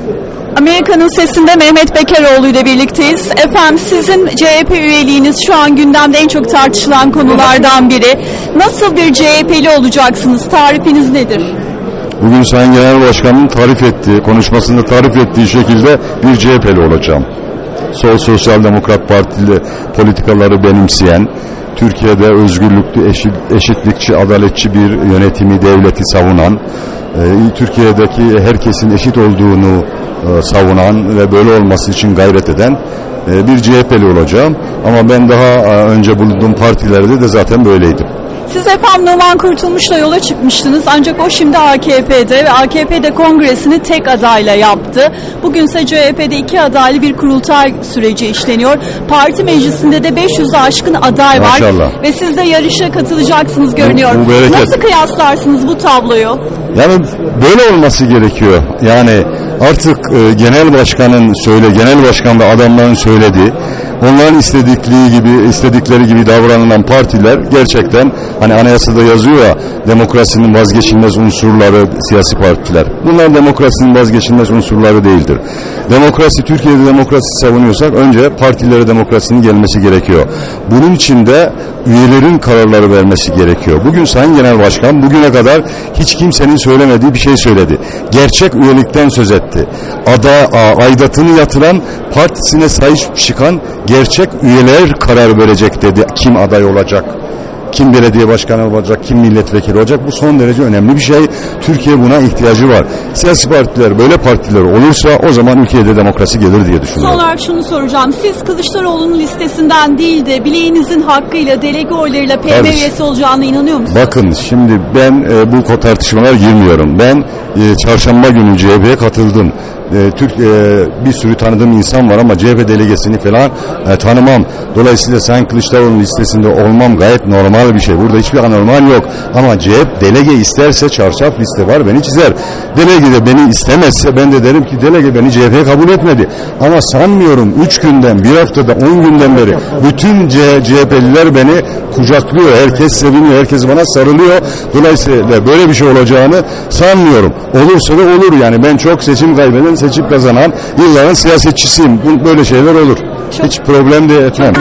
Amerika'nın Sesi'nde Mehmet Bekaroğlu ile birlikteyiz. Efendim sizin CHP üyeliğiniz şu an gündemde en çok tartışılan konulardan biri. Nasıl bir CHP'li olacaksınız? Tarifiniz nedir? Bugün Sayın Genel Başkan'ın konuşmasında tarif ettiği şekilde bir CHP'li olacağım. Sosyal Demokrat Partili politikaları benimseyen, Türkiye'de özgürlüklü, eşitlikçi, adaletçi bir yönetimi, devleti savunan, Türkiye'deki herkesin eşit olduğunu savunan ve böyle olması için gayret eden bir CHP'li olacağım. Ama ben daha önce bulunduğum partilerde de zaten böyleydim. Siz efendim Numan Kurtulmuş'la yola çıkmıştınız ancak o şimdi AKP'de ve AKP'de kongresini tek adayla yaptı. Bugünse CHP'de 2 adaylı bir kurultay süreci işleniyor. Parti meclisinde de 500'e aşkın aday var. Maşallah. Ve siz de yarışa katılacaksınız görünüyor. Bu nasıl kıyaslarsınız bu tabloyu? Yani böyle olması gerekiyor. Yani artık genel başkan ve adamların söylediği, onların istedikleri gibi davranılan partiler gerçekten hani anayasada yazıyor ya, demokrasinin vazgeçilmez unsurları siyasi partiler. Bunlar demokrasinin vazgeçilmez unsurları değildir. Türkiye'de demokrasi savunuyorsak önce partilere demokrasinin gelmesi gerekiyor. Bunun için de üyelerin kararları vermesi gerekiyor. Bugün Sayın Genel Başkan bugüne kadar hiç kimsenin söylemediği bir şey söyledi. Gerçek üyelikten söz etti. Aidatını yatıran, partisine sahip çıkan gerçek üyeler karar verecek dedi. Kim aday olacak? Kim belediye başkanı olacak, kim milletvekili olacak? Bu son derece önemli bir şey. Türkiye buna ihtiyacı var. Siyasi partiler, böyle partiler olursa o zaman ülkede demokrasi gelir diye düşünüyorum. Son olarak şunu soracağım. Siz Kılıçdaroğlu'nun listesinden değil de bileğinizin hakkıyla, delege oylarıyla PM üyesi olacağına inanıyor musunuz? Bakın şimdi ben bu tartışmalara girmiyorum. Ben çarşamba günü CHP'ye katıldım. Bir sürü tanıdığım insan var ama CHP delegesini falan tanımam. Dolayısıyla Sayın Kılıçdaroğlu'nun listesinde olmam gayet normal bir şey. Burada hiçbir anormal yok. Ama CHP delege isterse çarşaf liste var, beni çizer. Delege de beni istemezse ben de derim ki delege beni CHP'ye kabul etmedi. Ama sanmıyorum 3 günden, 1 haftada, 10 günden beri bütün CHP'liler beni kucaklıyor. Herkes seviniyor, herkes bana sarılıyor. Dolayısıyla böyle bir şey olacağını sanmıyorum. Olursa da olur yani. Ben çok seçim kaybeden, seçim kazanan yılların siyasetçisiyim. Böyle şeyler olur. Hiç problem de etmem.